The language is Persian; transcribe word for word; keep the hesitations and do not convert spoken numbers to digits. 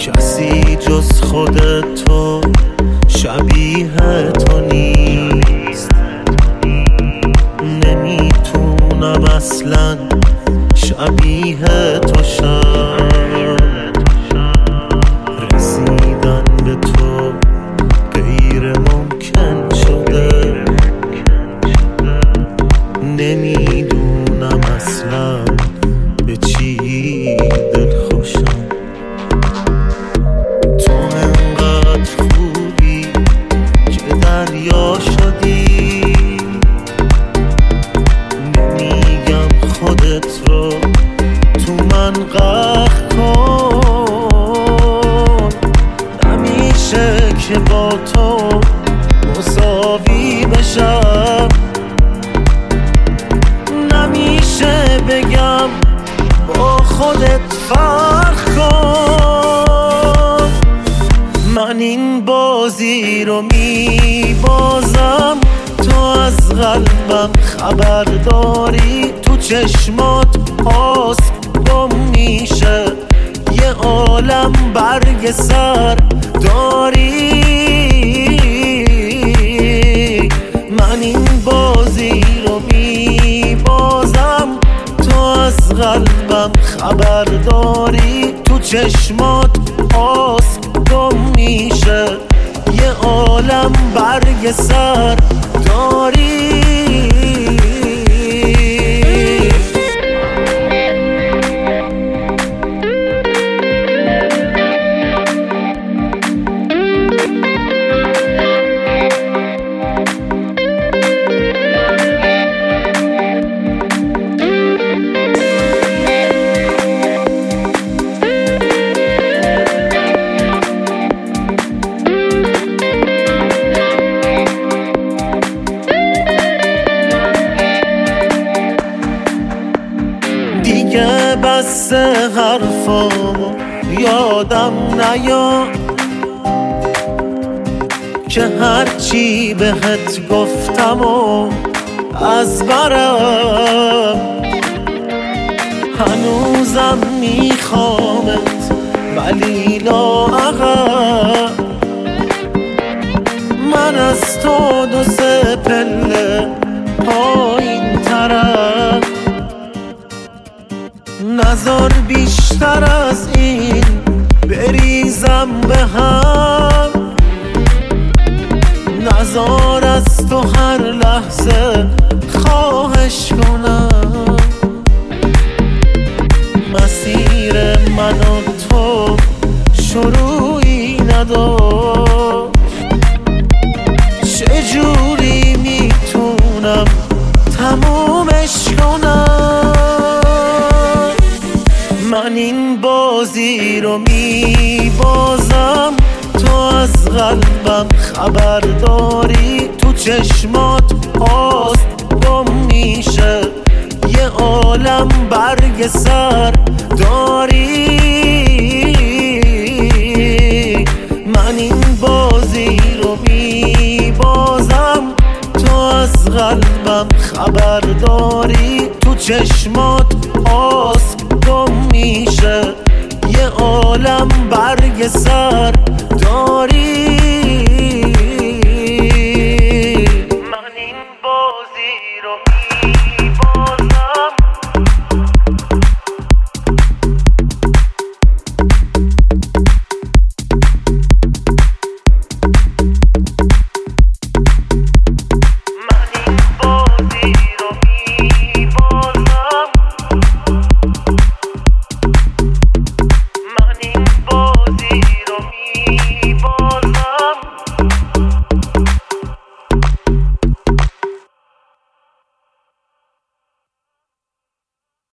کسی جز خودت تو شبیه تو نیست. نمیتونم اصلا شبیه تو شم. رسیدن به تو غیر ممکن شده. نمیدونم اصلا به چی دل خوشم. تو انقدر خوبی که دریا شدی. نمیگم خودت رو تو من غرق کن. نمیشه که با تو مساوی بشم. نمیشه بگم با خودت فرق کن. من این بازی رو میبازم، تو از قلبم خبر داری. تو چشمات آسم گم میشه، یه عالم برگ سر داری. من این بازی رو میبازم، تو از قلبم خبر داری. تو چشمات آسم گم میشه، یه عالم برگ سر داری. دیگه بس حرفامو یادم نیاد که هرچی بهت گفتم و از برم. هنوزم میخوامت ولی لااقل. من از تو دو سه پله پایین ترم. نذار بیشتر از این بریزم به هم. نذار از تو هر لحظه خواهش کنم. مسیر من و تو شروعی نداشت. چجوری میتونم تمومش کنم؟ من این بازی رو میبازم، تو از قلبم خبر داری. تو چشمات آسم گم میشه، یه عالم برگ سر داری. من این بازی رو میبازم، تو از قلبم خبر داری. تو چشمات آسم گم میشه، یه عالم برگ سر